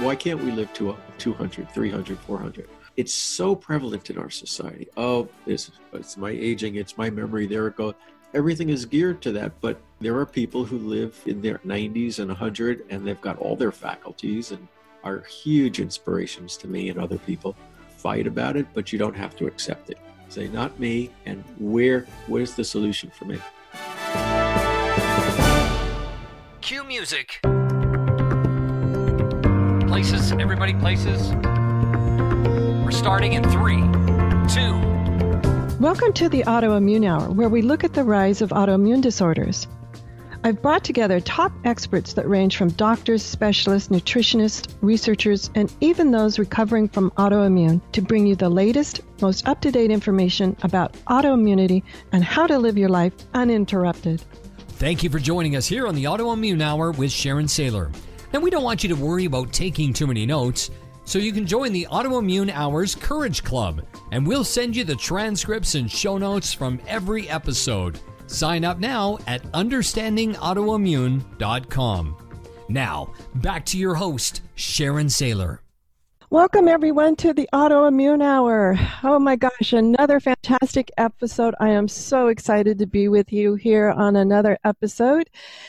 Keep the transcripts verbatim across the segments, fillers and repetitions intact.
why can't we live to two hundred, three hundred, four hundred? It's so prevalent in our society. Oh, this, it's my aging, it's my memory, there it goes. Everything is geared to that, but there are people who live in their nineties and one hundred, and they've got all their faculties and are huge inspirations to me and other people. Fight about it, but you don't have to accept it. Say, not me, and where, where's the solution for me? Cue music. Places, everybody places. We're starting in three, two. Welcome to the Autoimmune Hour, where we look at the rise of autoimmune disorders. I've brought together top experts that range from doctors, specialists, nutritionists, researchers, and even those recovering from autoimmune to bring you the latest, most up-to-date information about autoimmunity and how to live your life uninterrupted. Thank you for joining us here on the Autoimmune Hour with Sharon Saylor. And we don't want you to worry about taking too many notes, so you can join the Autoimmune Hour's Courage Club, and we'll send you the transcripts and show notes from every episode. Sign up now at understanding autoimmune dot com. Now, back to your host, Sharon Saylor. Welcome, everyone, to the Autoimmune Hour. Oh, my gosh, another fantastic episode. I am so excited to be with you here on another episode.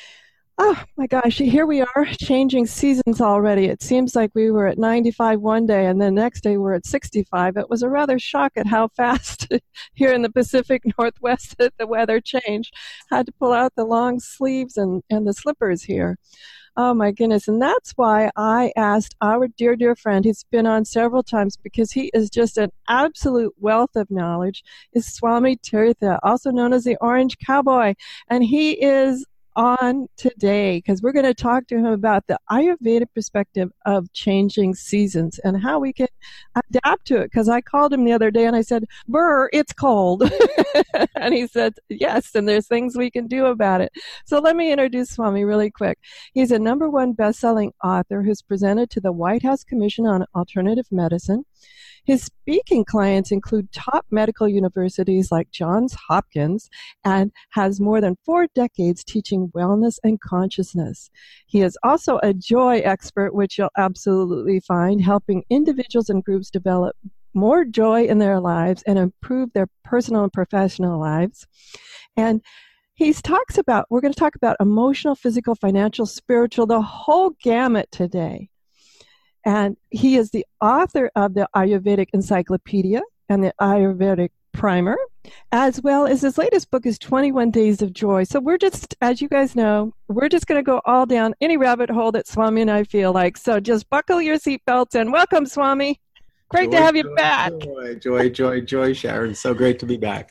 Oh, my gosh, here we are, changing seasons already. It seems like we were at ninety-five one day, and the next day we're at sixty-five. It was a rather shock at how fast here in the Pacific Northwest that the weather changed. Had to pull out the long sleeves and, and the slippers here. Oh, my goodness. And that's why I asked our dear, dear friend, who's been on several times because he is just an absolute wealth of knowledge, is Swami Tirtha, also known as the Orange Cowboy. And he is on today because we're going to talk to him about the Ayurvedic perspective of changing seasons and how we can adapt to it. Because I called him the other day and I said, "Brr, it's cold." And he said, yes, and there's things we can do about it. So let me introduce Swami really quick. He's a number one best-selling author who's presented to the White House Commission on Alternative Medicine. His speaking clients include top medical universities like Johns Hopkins and has more than four decades teaching wellness and consciousness. He is also a joy expert, which you'll absolutely find, helping individuals and groups develop more joy in their lives and improve their personal and professional lives. And he talks about, we're going to talk about emotional, physical, financial, spiritual, the whole gamut today. And he is the author of the Ayurvedic Encyclopedia and the Ayurvedic Primer, as well as his latest book is twenty-one Days of Joy. So we're just, as you guys know, we're just going to go all down any rabbit hole that Swami and I feel like. So just buckle your seatbelts and welcome, Swami. Great joy, to have you joy, back. Joy, joy, joy, joy, Sharon. So great to be back.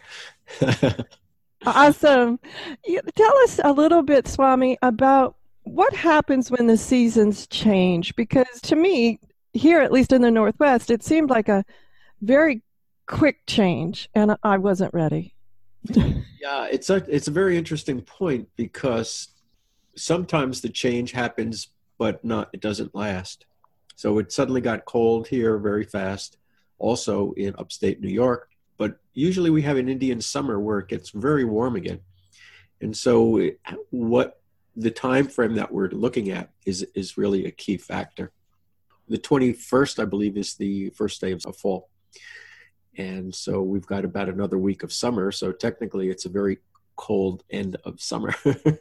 Awesome. Tell us a little bit, Swami, about what happens when the seasons change? Because to me, here, at least in the Northwest, it seemed like a very quick change, and I wasn't ready. Yeah, it's a, it's a very interesting point because sometimes the change happens, but not it doesn't last. So it suddenly got cold here very fast, also in upstate New York. But usually we have an Indian summer where it gets very warm again. And so what the time frame that we're looking at is is really a key factor. The twenty-first, I believe, is the first day of fall. And so we've got about another week of summer. So technically it's a very cold end of summer.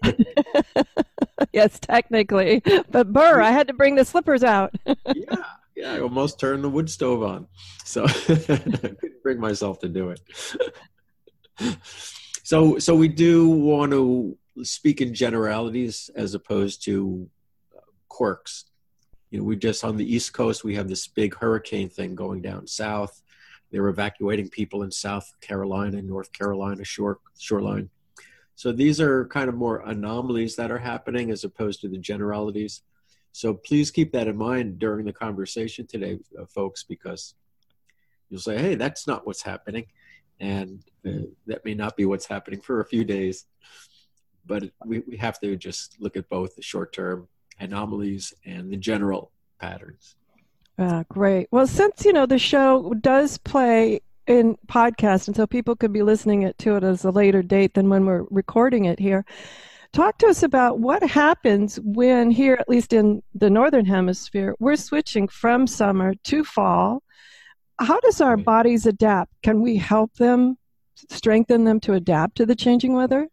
Yes, technically. But burr, I had to bring the slippers out. yeah, yeah, I almost turned the wood stove on. So I couldn't bring myself to do it. So so we do want to speak in generalities as opposed to quirks. You know, we just on the East Coast, we have this big hurricane thing going down south. They're evacuating people in South Carolina, North Carolina shore, shoreline. So these are kind of more anomalies that are happening as opposed to the generalities. So please keep that in mind during the conversation today, uh, folks, because you'll say, hey, that's not what's happening. And uh, that may not be what's happening for a few days. But we, we have to just look at both the short-term anomalies and the general patterns. Ah, great. Well, since, you know, the show does play in podcast, and so people could be listening it to it as a later date than when we're recording it here, Talk to us about what happens when here, at least in the Northern Hemisphere, we're switching from summer to fall. How does our bodies adapt? Can we help them, strengthen them to adapt to the changing weather?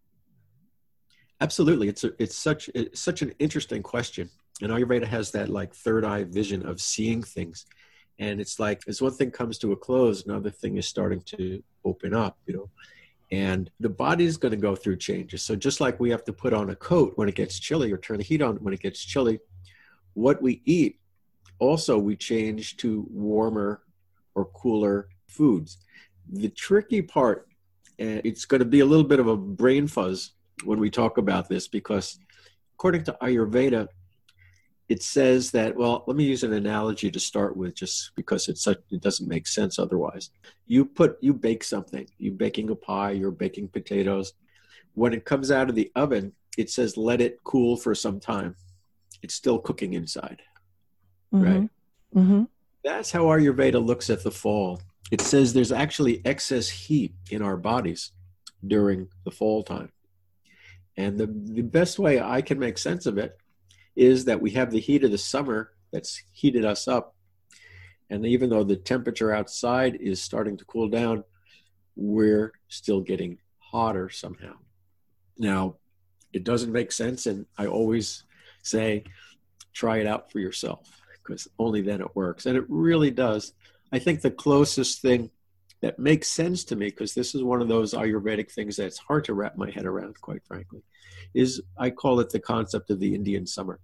Absolutely. It's a, it's such it's such an interesting question. And Ayurveda has that like third eye vision of seeing things. And it's like, as one thing comes to a close, another thing is starting to open up, you know. And the body is going to go through changes. So just like we have to put on a coat when it gets chilly or turn the heat on when it gets chilly, what we eat, also we change to warmer or cooler foods. The tricky part, and it's going to be a little bit of a brain fuzz when we talk about this, because according to Ayurveda, it says that, well, let me use an analogy to start with, just because it's such, it doesn't make sense otherwise. You put, you bake something, you're baking a pie, you're baking potatoes. When it comes out of the oven, it says, let it cool for some time. It's still cooking inside, mm-hmm. right? Mm-hmm. That's how Ayurveda looks at the fall. It says there's actually excess heat in our bodies during the fall time. And the, the best way I can make sense of it is that we have the heat of the summer that's heated us up. And even though the temperature outside is starting to cool down, we're still getting hotter somehow. Now, it doesn't make sense. And I always say, try it out for yourself, because only then it works. And it really does. I think the closest thing that makes sense to me, because this is one of those Ayurvedic things that's hard to wrap my head around, quite frankly, is I call it the concept of the Indian summer.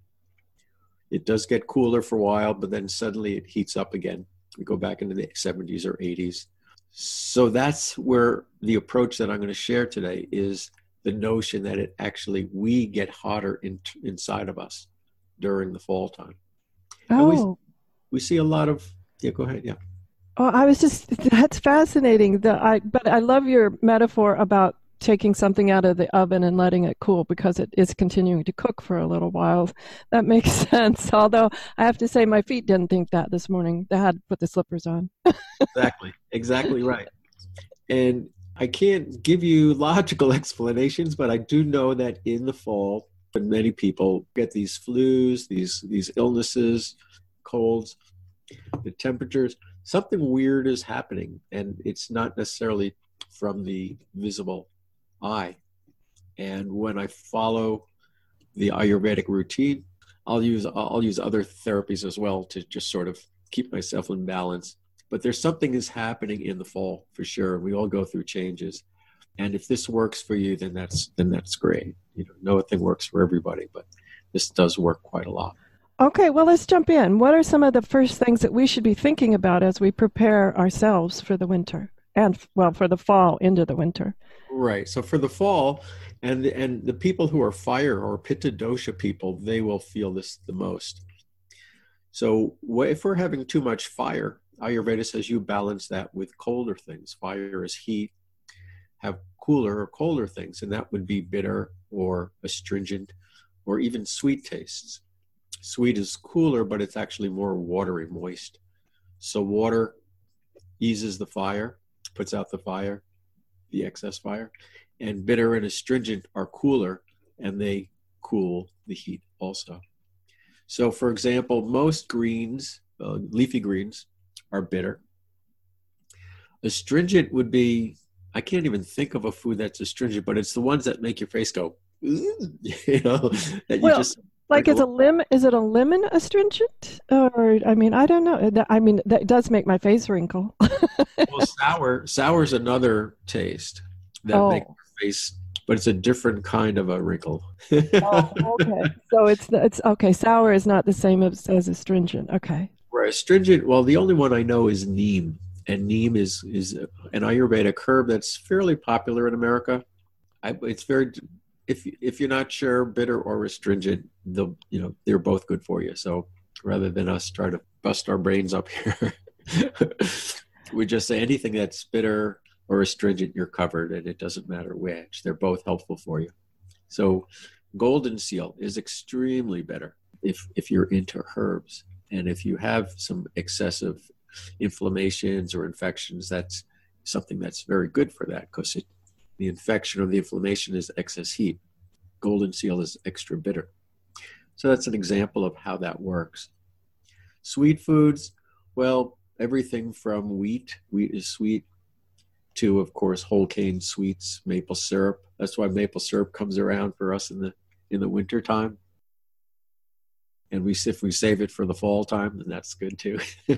It does get cooler for a while, but then suddenly it heats up again. We go back into the seventies or eighties. So that's where the approach that I'm going to share today is the notion that it actually, we get hotter in, inside of us during the fall time. Oh. We, we see a lot of, yeah, go ahead, yeah. Oh, I was just, that's fascinating. The, I, but I love your metaphor about taking something out of the oven and letting it cool, because it is continuing to cook for a little while. That makes sense. Although I have to say my feet didn't think that this morning. They had to put the slippers on. Exactly. Exactly right. And I can't give you logical explanations, but I do know that in the fall, when many people get these flus, these, these illnesses, colds, the temperatures, something weird is happening, and it's not necessarily from the visible eye. And when I follow the Ayurvedic routine, I'll use I'll use other therapies as well to just sort of keep myself in balance. But there's something is happening in the fall for sure. We all go through changes, and if this works for you, then that's then that's great. You know, nothing works for everybody, but this does work quite a lot. Okay, well, let's jump in. What are some of the first things that we should be thinking about as we prepare ourselves for the winter and, well, for the fall into the winter? Right. So for the fall, and and the people who are fire or pitta dosha people, they will feel this the most. So if we're having too much fire, Ayurveda says you balance that with colder things. Fire is heat. Have cooler or colder things, and that would be bitter or astringent or even sweet tastes. Sweet is cooler, but it's actually more watery, moist. So water eases the fire, puts out the fire, the excess fire. And bitter and astringent are cooler, and they cool the heat also. So, for example, most greens, uh, leafy greens, are bitter. Astringent would be, I can't even think of a food that's astringent, but it's the ones that make your face go, you know, that you well, just... Like, is a lemon, is it a lemon astringent? Or, I mean, I don't know. I mean, that does make my face wrinkle. Well, sour, sour is another taste that oh. makes your face, but it's a different kind of a wrinkle. Oh, okay. So it's, it's, okay, sour is not the same as, as astringent. Okay. Where astringent, well, the only one I know is neem. And neem is, is an Ayurvedic herb that's fairly popular in America. I, it's very... If if you're not sure, bitter or astringent, they'll, you know, they're both good for you. So rather than us try to bust our brains up here, we just say anything that's bitter or astringent, you're covered, and it doesn't matter which. They're both helpful for you. So golden seal is extremely bitter if if you're into herbs, and if you have some excessive inflammations or infections, that's something that's very good for that, because it. The infection or the inflammation is excess heat. golden seal is extra bitter. So that's an example of how that works. Sweet foods, well, everything from wheat, wheat is sweet, to, of course, whole cane sweets, maple syrup. That's why maple syrup comes around for us in the in the winter time. And we if we save it for the fall time, then that's good too.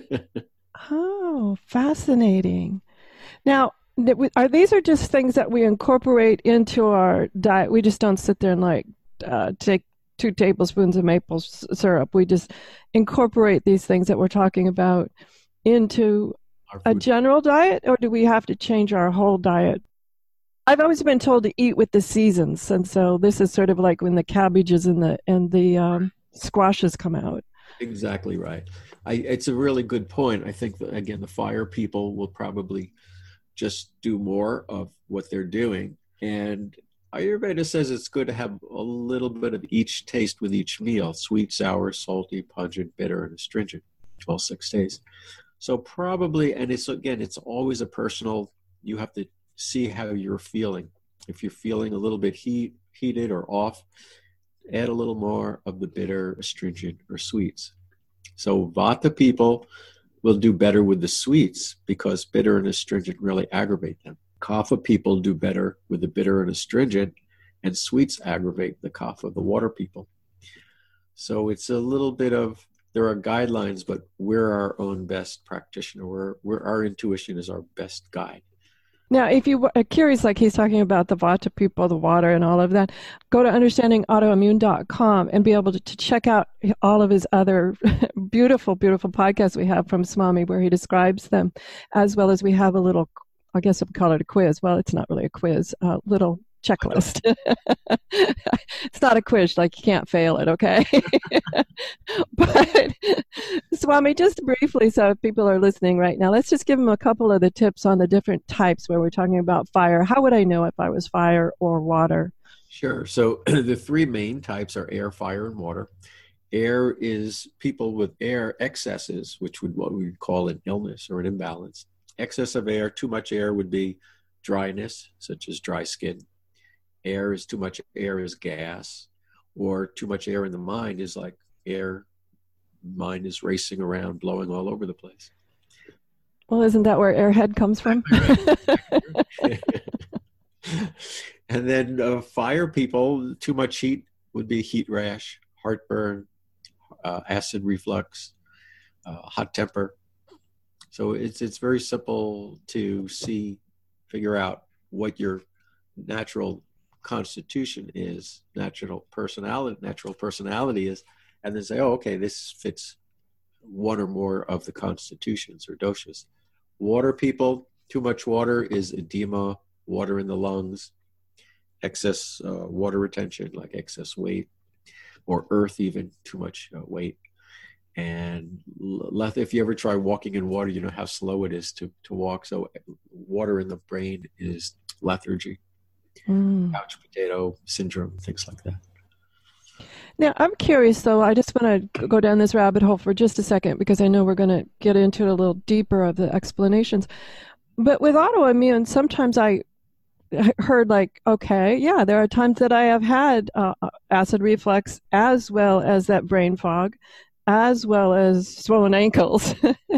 Oh, fascinating. Now, are these are just things that we incorporate into our diet? We just don't sit there and like uh, take two tablespoons of maple syrup. We just incorporate these things that we're talking about into a general diet, or do we have to change our whole diet? I've always been told to eat with the seasons, and so this is sort of like when the cabbages and the and the um, squashes come out. Exactly right. I, it's a really good point. I think that, again, the fire people will probably just do more of what they're doing, and Ayurveda says it's good to have a little bit of each taste with each meal: sweet, sour, salty, pungent, bitter, and astringent, all six days. So probably, and it's again, it's always a personal, you have to see how you're feeling. If you're feeling a little bit heat, heated or off, add a little more of the bitter, astringent, or sweets. So Vata people will do better with the sweets because bitter and astringent really aggravate them. Kapha people do better with the bitter and astringent, and sweets aggravate the Kapha, the water people. So it's a little bit of, there are guidelines, but we're our own best practitioner. We're, we're our intuition is our best guide. Now, if you are curious, like he's talking about the Vata people, the water and all of that, go to understanding autoimmune dot com and be able to, to check out all of his other beautiful, beautiful podcasts we have from Swami where he describes them, as well as we have a little, I guess I'd call it a quiz. Well, it's not really a quiz, a little checklist. It's not a quiz, like you can't fail it, okay? But Swami, just briefly, so if people are listening right now, let's just give them a couple of the tips on the different types where we're talking about fire. How would I know if I was fire or water? Sure. So the three main types are air, fire, and water. Air is people with air excesses, which would what we would call an illness or an imbalance. Excess of air, too much air would be dryness, such as dry skin. Air is too much air is gas, or too much air in the mind is like air, mind is racing around, blowing all over the place. Well, isn't that where airhead comes from? And then uh, fire people, too much heat would be heat rash, heartburn, uh, acid reflux, uh, hot temper. So it's it's very simple to see, figure out what your natural constitution is, natural personality, natural personality is, and then say, oh, okay, this fits one or more of the constitutions or doshas. Water people, too much water is edema, water in the lungs, excess uh, water retention, like excess weight, or earth even, too much uh, weight. And left, if you ever try walking in water, you know how slow it is to, to walk. So water in the brain is lethargy. Mm. Couch potato syndrome, things like that. Now, I'm curious, though. I just want to go down this rabbit hole for just a second because I know we're going to get into it a little deeper of the explanations. But with autoimmune, sometimes I heard like, okay, yeah, there are times that I have had uh, acid reflux as well as that brain fog, as well as swollen ankles.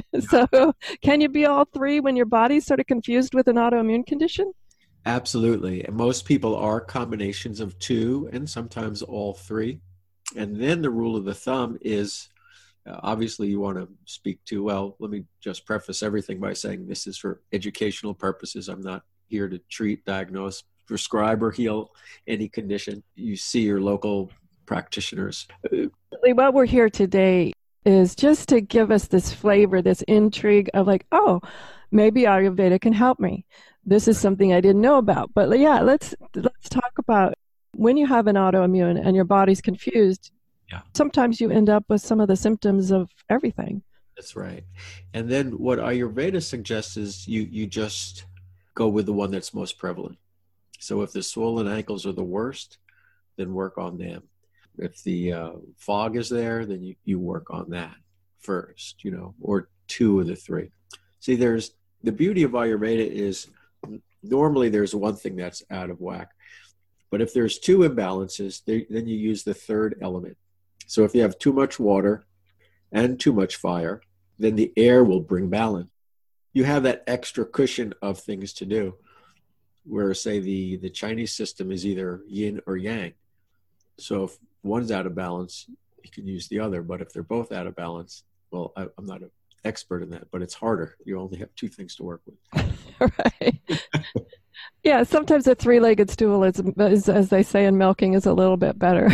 So can you be all three when your body's sort of confused with an autoimmune condition? Absolutely. And most people are combinations of two and sometimes all three. And then the rule of the thumb is, uh, obviously you want to speak to, well, let me just preface everything by saying this is for educational purposes. I'm not here to treat, diagnose, prescribe, or heal any condition. You see your local practitioners. What we're here today is just to give us this flavor, this intrigue of like, oh, maybe Ayurveda can help me. This is something I didn't know about. But yeah, let's let's talk about when you have an autoimmune and your body's confused. Yeah. Sometimes you end up with some of the symptoms of everything. That's right. And then what Ayurveda suggests is you you just go with the one that's most prevalent. So if the swollen ankles are the worst, then work on them. If the uh, fog is there, then you, you work on that first, you know, or two of the three. See, there's the beauty of Ayurveda is normally there's one thing that's out of whack. But if there's two imbalances, they, then you use the third element. So if you have too much water and too much fire, then the air will bring balance. You have that extra cushion of things to do, where, say, the, the Chinese system is either yin or yang. So if one's out of balance, you can use the other. But if they're both out of balance, well, I, I'm not an expert in that, but it's harder. You only have two things to work with. Right. Yeah, sometimes a three-legged stool is, is, as they say in milking, is a little bit better.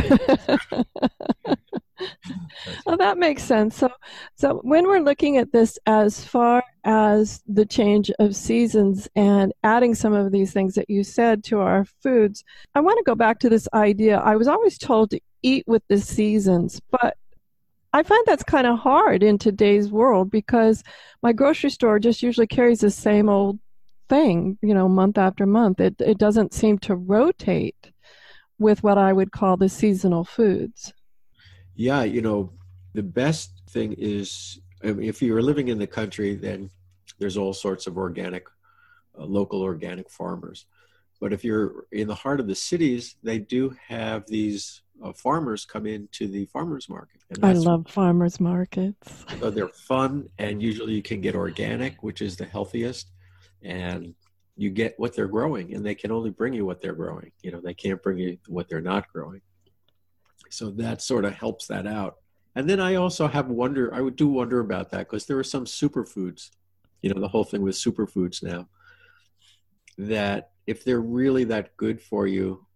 Well, that makes sense. So, so when we're looking at this as far as the change of seasons and adding some of these things that you said to our foods, I want to go back to this idea. I was always told to eat with the seasons, but I find that's kind of hard in today's world because my grocery store just usually carries the same old thing, you know, month after month. It it doesn't seem to rotate with what I would call the seasonal foods. Yeah, you know, the best thing is, I mean, if you're living in the country, then there's all sorts of organic, uh, local organic farmers. But if you're in the heart of the cities, they do have these uh, farmers come into the farmers market. And I love farmers markets. So they're fun, and usually you can get organic, which is the healthiest, and you get what they're growing, and they can only bring you what they're growing. You know, they can't bring you what they're not growing. So that sort of helps that out. And then I also have wonder, I would do wonder about that because there are some superfoods, you know, the whole thing with superfoods now, that if they're really that good for you,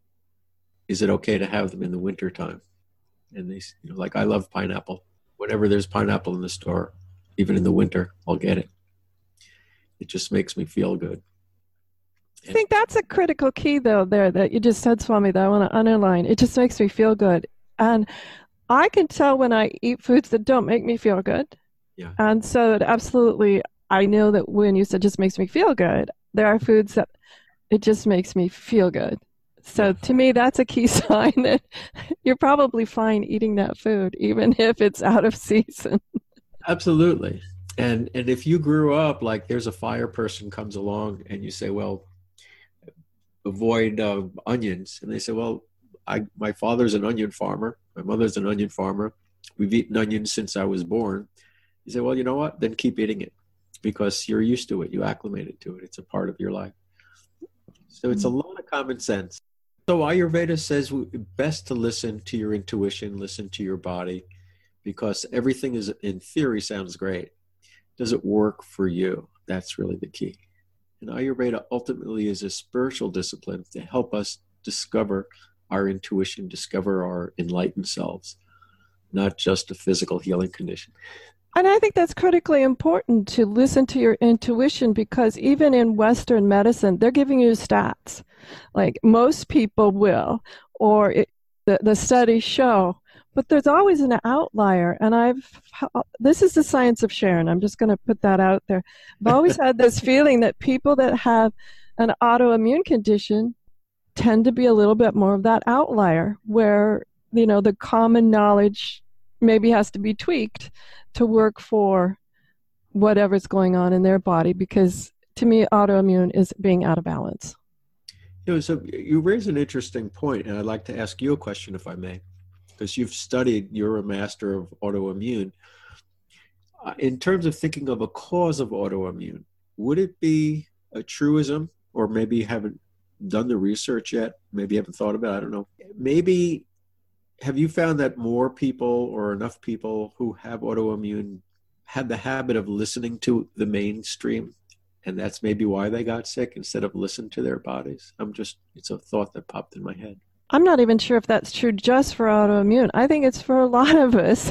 is it okay to have them in the wintertime? And they, you know, like I love pineapple. Whenever there's pineapple in the store, even in the winter, I'll get it. It just makes me feel good. I think that's a critical key, though, there that you just said, Swami, that I want to underline. It just makes me feel good. And I can tell when I eat foods that don't make me feel good. Yeah. And so it absolutely, I know that when you said just makes me feel good, there are foods that it just makes me feel good. So yeah. To me, that's a key sign that you're probably fine eating that food, even if it's out of season. Absolutely. And and if you grew up like there's a fire person comes along and you say, well, avoid uh, onions. And they say, well, I, my father's an onion farmer. My mother's an onion farmer. We've eaten onions since I was born. You say, well, you know what? Then keep eating it because you're used to it. You acclimated to it. It's a part of your life. So it's a lot of common sense. So Ayurveda says best to listen to your intuition, listen to your body, because everything is, in theory, sounds great. Does it work for you? That's really the key. And Ayurveda ultimately is a spiritual discipline to help us discover our intuition, discover our enlightened selves, not just a physical healing condition. And I think that's critically important to listen to your intuition because even in Western medicine, they're giving you stats. Like most people will, or it, the, the studies show. But there's always an outlier, and I've, this is the science of Sharon. I'm just going to put that out there. I've always had this feeling that people that have an autoimmune condition tend to be a little bit more of that outlier where, you know, the common knowledge maybe has to be tweaked to work for whatever's going on in their body because, to me, autoimmune is being out of balance. You know, so you raise an interesting point, and I'd like to ask you a question, if I may. Because you've studied, you're a master of autoimmune. Uh, in terms of thinking of a cause of autoimmune, would it be a truism, or maybe you haven't done the research yet, maybe you haven't thought about it, I don't know. Maybe, have you found that more people or enough people who have autoimmune had the habit of listening to the mainstream, and that's maybe why they got sick instead of listen to their bodies? I'm just, it's a thought that popped in my head. I'm not even sure if that's true just for autoimmune. I think it's for a lot of us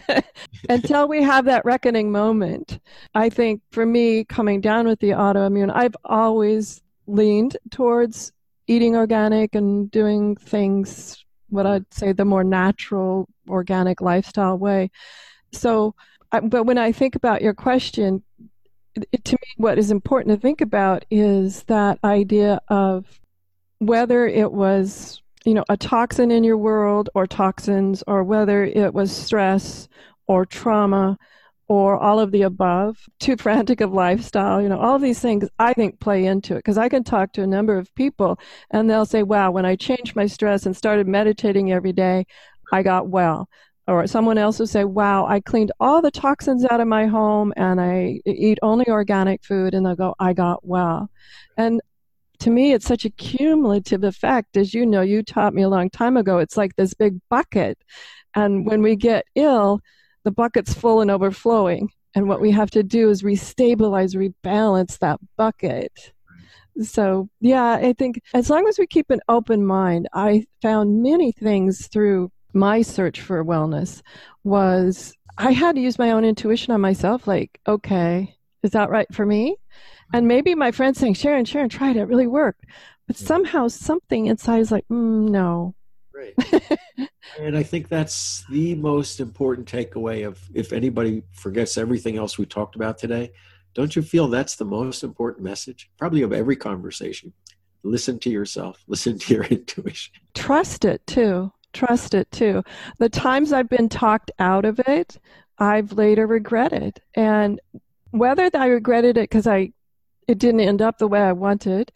until we have that reckoning moment. I think for me, coming down with the autoimmune, I've always leaned towards eating organic and doing things, what I'd say, the more natural, organic lifestyle way. So, but when I think about your question, it, to me, what is important to think about is that idea of whether it was, you know, a toxin in your world or toxins, or whether it was stress or trauma or all of the above, too frantic of lifestyle, you know, all these things I think play into it, because I can talk to a number of people and they'll say, wow, when I changed my stress and started meditating every day, I got well. Or someone else will say, wow, I cleaned all the toxins out of my home and I eat only organic food, and they'll go, I got well. And to me, it's such a cumulative effect. As you know, you taught me a long time ago, it's like this big bucket. And when we get ill, the bucket's full and overflowing. And what we have to do is restabilize, rebalance that bucket. So, yeah, I think as long as we keep an open mind, I found many things through my search for wellness was I had to use my own intuition on myself. Like, okay, is that right for me? And maybe my friend's saying, Sharon, Sharon, try it. It really worked. But somehow something inside is like, mm, no. Right. And I think that's the most important takeaway of, if anybody forgets everything else we talked about today, don't you feel that's the most important message? Probably of every conversation. Listen to yourself. Listen to your intuition. Trust it too. Trust it too. The times I've been talked out of it, I've later regretted. And whether I regretted it because I it didn't end up the way I wanted,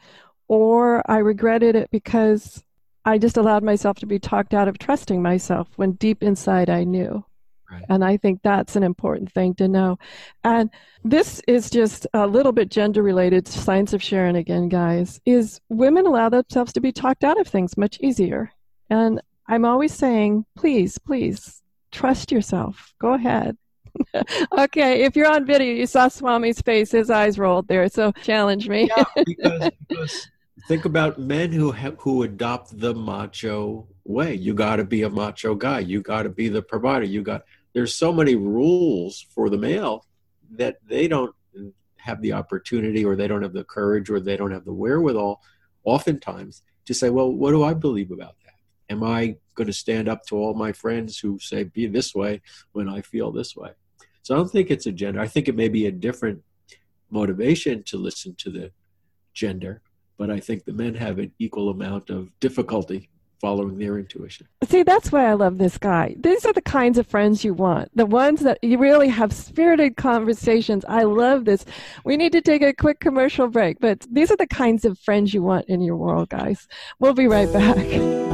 or I regretted it because I just allowed myself to be talked out of trusting myself when deep inside I knew. Right. And I think that's an important thing to know. And this is just a little bit gender related, Science of Sharon again, guys, is women allow themselves to be talked out of things much easier. And I'm always saying, please, please, trust yourself. Go ahead. Okay, if you're on video, you saw Swami's face. His eyes rolled there, so challenge me. Yeah, because, because think about men who have, who adopt the macho way. You got to be a macho guy. You got to be the provider. You got. There's so many rules for the male that they don't have the opportunity, or they don't have the courage, or they don't have the wherewithal, oftentimes, to say, well, what do I believe about that? Am I going to stand up to all my friends who say, be this way when I feel this way? So I don't think it's a gender. I think it may be a different motivation to listen to the gender, but I think the men have an equal amount of difficulty following their intuition. See, that's why I love this guy. These are the kinds of friends you want, the ones that you really have spirited conversations. I love this. We need to take a quick commercial break, but these are the kinds of friends you want in your world, guys. We'll be right back.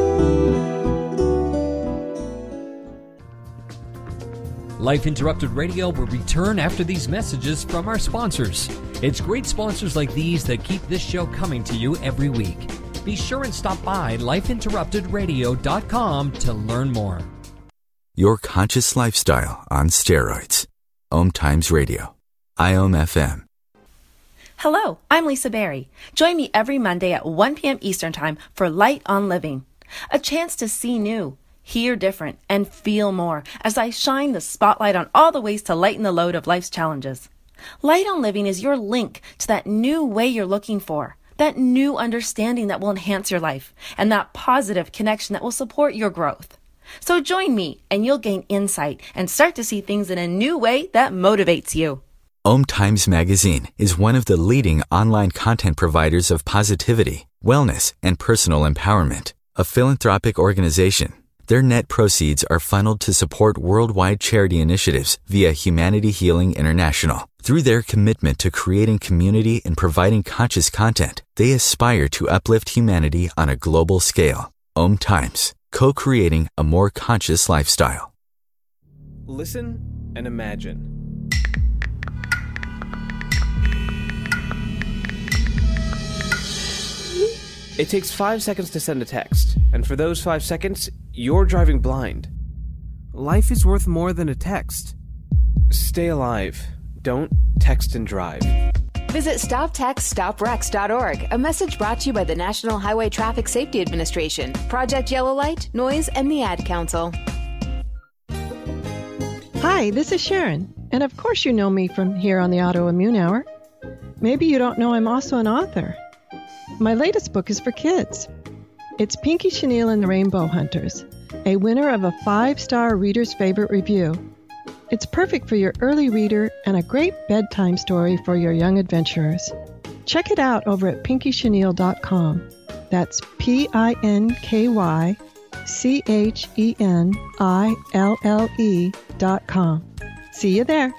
Life Interrupted Radio will return after these messages from our sponsors. It's great sponsors like these that keep this show coming to you every week. Be sure and stop by life interrupted radio dot com to learn more. Your conscious lifestyle on steroids. Om Times Radio. I O M F M. Hello, I'm Lisa Berry. Join me every Monday at one p.m. Eastern Time for Light on Living. A chance to see new, hear different, and feel more as I shine the spotlight on all the ways to lighten the load of life's challenges. Light on Living is your link to that new way you're looking for, that new understanding that will enhance your life, and that positive connection that will support your growth. So join me and you'll gain insight and start to see things in a new way that motivates you. Om Times Magazine is one of the leading online content providers of positivity, wellness, and personal empowerment. A philanthropic organization, their net proceeds are funneled to support worldwide charity initiatives via Humanity Healing International. Through their commitment to creating community and providing conscious content, they aspire to uplift humanity on a global scale. Om Times, co-creating a more conscious lifestyle. Listen and imagine. It takes five seconds to send a text, and for those five seconds, you're driving blind. Life is worth more than a text. Stay alive. Don't text and drive. Visit stop text stop wrecks dot org, a message brought to you by the National Highway Traffic Safety Administration, Project Yellow Light, Noise, and the Ad Council. Hi, this is Sharon, and of course you know me from here on the Autoimmune Hour. Maybe you don't know I'm also an author. My latest book is for kids. It's Pinky Chenille and the Rainbow Hunters, a winner of a five-star Reader's Favorite review. It's perfect for your early reader and a great bedtime story for your young adventurers. Check it out over at pinky chenille dot com. That's P I N K Y C H E N I L L E dot com. See you there.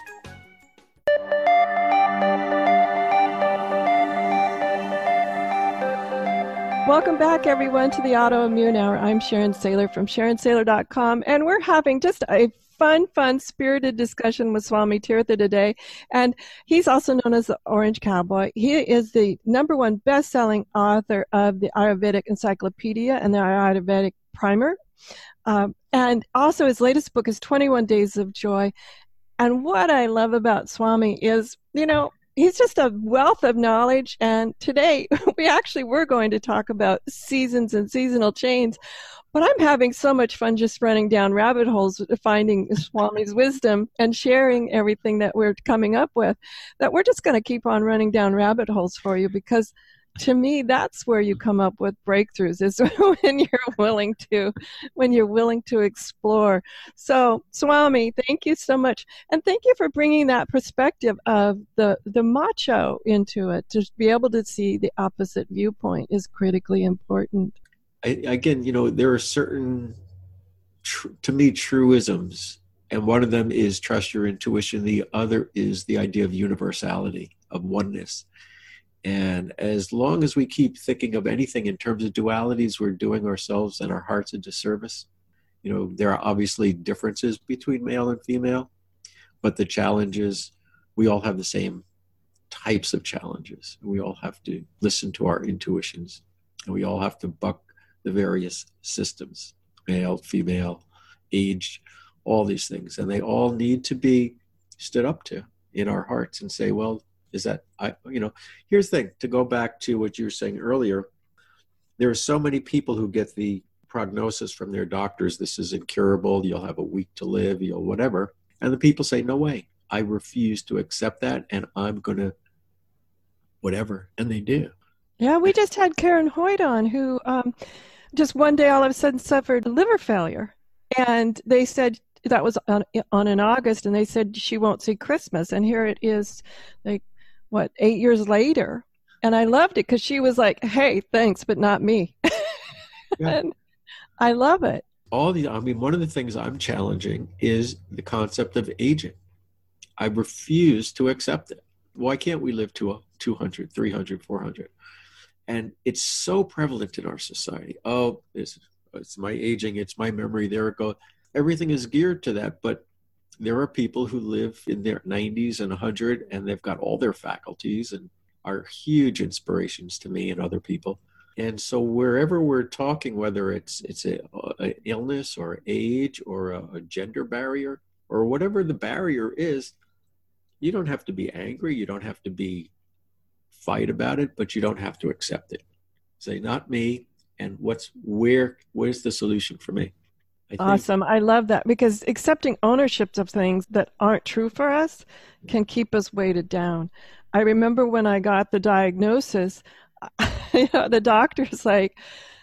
Welcome back, everyone, to the Autoimmune Hour. I'm Sharon Saylor from Sharon Saylor dot com, and we're having just a fun, fun, spirited discussion with Swami Tirtha today. And he's also known as the Orange Cowboy. He is the number one best-selling author of the Ayurvedic Encyclopedia and the Ayurvedic Primer. Um, and also his latest book is twenty-one Days of Joy. And what I love about Swami is, you know, he's just a wealth of knowledge. And today we actually were going to talk about seasons and seasonal chains. But I'm having so much fun just running down rabbit holes, finding Swami's wisdom and sharing everything that we're coming up with, that we're just going to keep on running down rabbit holes for you, because to me, that's where you come up with breakthroughs, is when you're willing to, when you're willing to explore. So, Swami, thank you so much. And thank you for bringing that perspective of the, the macho into it. To be able to see the opposite viewpoint is critically important. I, again, you know, there are certain, tr- to me, truisms, and one of them is trust your intuition. The other is the idea of universality, of oneness. And as long as we keep thinking of anything in terms of dualities, we're doing ourselves and our hearts a disservice. You know, there are obviously differences between male and female, but the challenge is we all have the same types of challenges. We all have to listen to our intuitions, and we all have to buck the various systems, male, female, age, all these things. And they all need to be stood up to in our hearts and say, well, is that, I, you know, here's the thing, to go back to what you were saying earlier, there are so many people who get the prognosis from their doctors, this is incurable, you'll have a week to live, you'll whatever. And the people say, no way, I refuse to accept that, and I'm going to whatever. And they do. Yeah, we just had Karen Hoyt on, who um, just one day all of a sudden suffered liver failure. And they said, that was on, on in August, and they said she won't see Christmas. And here it is, like, what, eight years later. And I loved it because she was like, hey, thanks, but not me. Yeah. And I love it. All the, I mean, one of the things I'm challenging is the concept of aging. I refuse to accept it. Why can't we live to a two hundred, three hundred, four hundred? And it's so prevalent in our society. Oh, it's, it's my aging, it's my memory, there it goes. Everything is geared to that, but there are people who live in their nineties and one hundred, and they've got all their faculties and are huge inspirations to me and other people. And so wherever we're talking, whether it's it's a, a illness or age or a, a gender barrier or whatever the barrier is, you don't have to be angry. You don't have to be fight about it, but you don't have to accept it. Say, not me, and what's where where's the solution for me? I awesome. I love that, because accepting ownership of things that aren't true for us can keep us weighted down. I remember when I got the diagnosis, you know, the doctor's like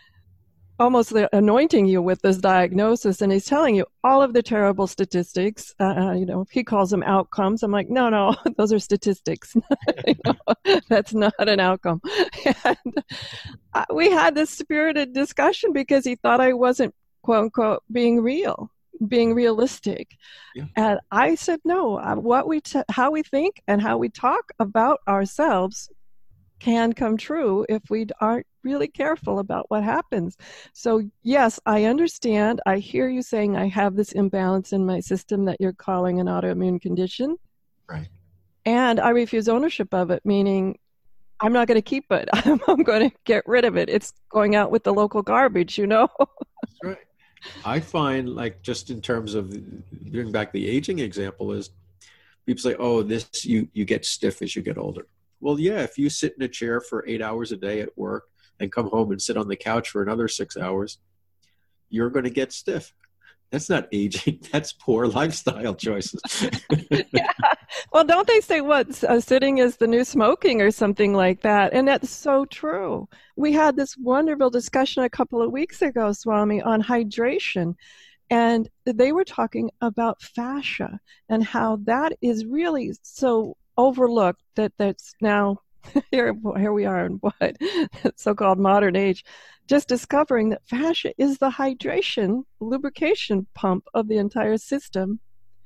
almost anointing you with this diagnosis, and he's telling you all of the terrible statistics. Uh, you know, he calls them outcomes. I'm like, no, no, those are statistics. You know, that's not an outcome. And uh, we had this spirited discussion because he thought I wasn't, quote unquote, being real, being realistic. Yeah. And I said, no, what we, t- how we think and how we talk about ourselves can come true if we aren't really careful about what happens. So yes, I understand. I hear you saying I have this imbalance in my system that you're calling an autoimmune condition. Right. And I refuse ownership of it, meaning I'm not going to keep it. I'm, I'm going to get rid of it. It's going out with the local garbage, you know? That's right. I find, like, just in terms of bringing back the aging example, is people say, oh, this, you, you get stiff as you get older. Well, yeah, if you sit in a chair for eight hours a day at work and come home and sit on the couch for another six hours, you're going to get stiff. That's not aging. That's poor lifestyle choices. Yeah. Well, don't they say what, uh, sitting is the new smoking or something like that? And that's so true. We had this wonderful discussion a couple of weeks ago, Swami, on hydration. And they were talking about fascia and how that is really so overlooked that that's now here, here we are in what so-called modern age, just discovering that fascia is the hydration, lubrication pump of the entire system.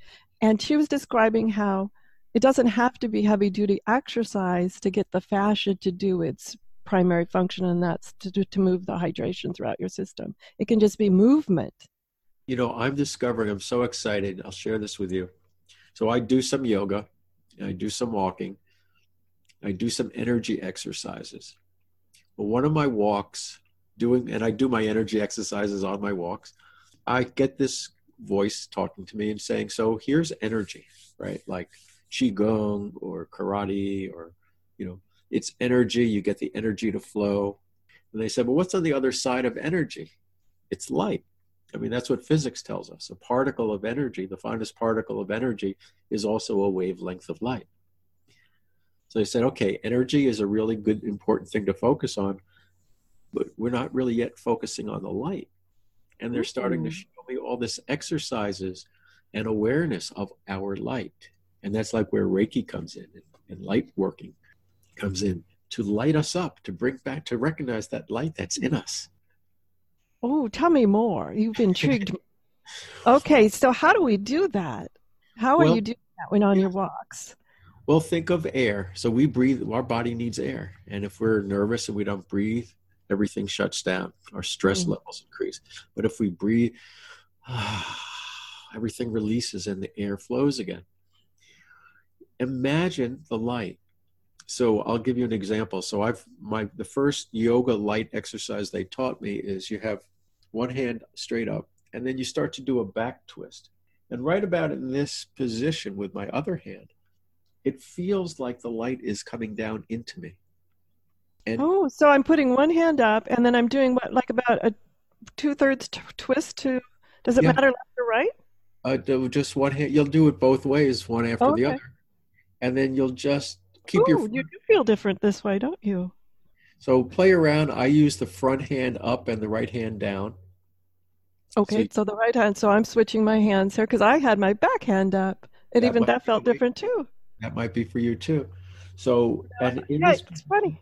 And she was describing how it doesn't have to be heavy-duty exercise to get the fascia to do its primary function, and that's to, to move the hydration throughout your system. It can just be movement. You know, I'm discovering, I'm so excited. I'll share this with you. So I do some yoga, I do some walking, I do some energy exercises. But one of my walks, doing, and I do my energy exercises on my walks, I get this voice talking to me and saying, so here's energy, right? Like Qigong or karate, or, you know, it's energy. You get the energy to flow. And they said, well, what's on the other side of energy? It's light. I mean, that's what physics tells us. A particle of energy, the finest particle of energy, is also a wavelength of light. So they said, okay, energy is a really good, important thing to focus on, but we're not really yet focusing on the light. And they're starting to show me all this exercises and awareness of our light. And that's like where Reiki comes in, and, and light working comes in, to light us up, to bring back, to recognize that light that's in us. Oh, tell me more. You've intrigued me. Okay, so how do we do that? How are well, you doing that when on your walks? Well, think of air. So we breathe, our body needs air. And if we're nervous and we don't breathe, everything shuts down. Our stress mm-hmm. levels increase. But if we breathe, everything releases and the air flows again. Imagine the light. So I'll give you an example. So I've my the first yoga light exercise they taught me is you have one hand straight up, and then you start to do a back twist. And right about in this position with my other hand, it feels like the light is coming down into me. And oh, so I'm putting one hand up, and then I'm doing what, like about a two-thirds t- twist to, does it yeah. matter left or right? Uh, do just one hand. You'll do it both ways, one after okay. the other. And then you'll just keep Ooh, your... you do feel different this way, don't you? So play around. I use the front hand up and the right hand down. Okay, so, you, so the right hand. So I'm switching my hands here because I had my back hand up. And that even that felt be, different too. That might be for you too. So, and in yeah, this, it's funny.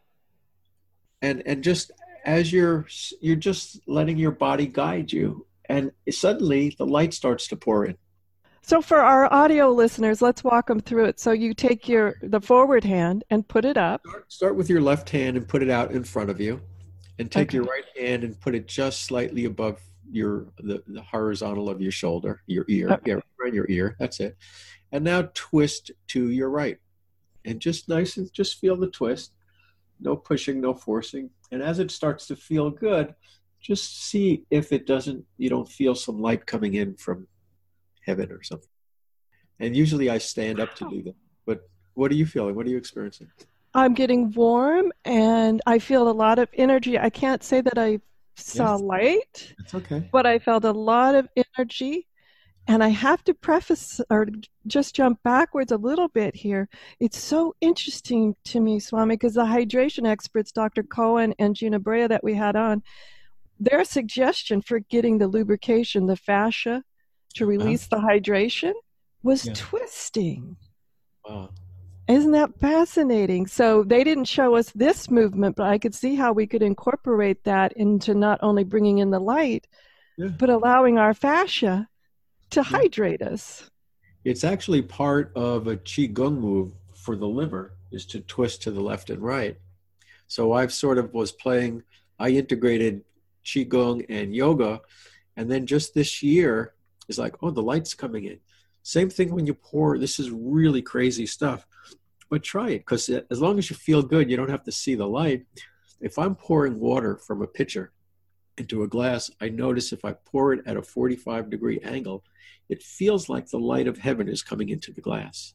And and just as you're you're just letting your body guide you, and suddenly the light starts to pour in. So for our audio listeners, let's walk them through it. So you take your the forward hand and put it up. Start, start with your left hand and put it out in front of you, and take okay. your right hand and put it just slightly above your the, the horizontal of your shoulder, your ear, okay. yeah, around your ear. That's it. And now twist to your right, and just nice and just feel the twist. No pushing, no forcing. And as it starts to feel good, just see if it doesn't, you don't feel some light coming in from heaven or something. And usually I stand up to do that. But what are you feeling? What are you experiencing? I'm getting warm, and I feel a lot of energy. I can't say that I saw yes. light. It's okay. But I felt a lot of energy. And I have to preface or just jump backwards a little bit here. It's so interesting to me, Swami, because the hydration experts, Doctor Cohen and Gina Brea that we had on, their suggestion for getting the lubrication, the fascia, to release uh-huh. the hydration was yeah. twisting. Wow. Isn't that fascinating? So they didn't show us this movement, but I could see how we could incorporate that into not only bringing in the light, yeah. but allowing our fascia to hydrate us. It's actually part of a Qigong move for the liver, is to twist to the left and right. So I've sort of was playing, I integrated Qigong and yoga, and then just this year, it's like, oh, the light's coming in. Same thing when you pour, this is really crazy stuff, but try it, because as long as you feel good, you don't have to see the light. If I'm pouring water from a pitcher into a glass, I notice if I pour it at a forty-five degree angle, it feels like the light of heaven is coming into the glass.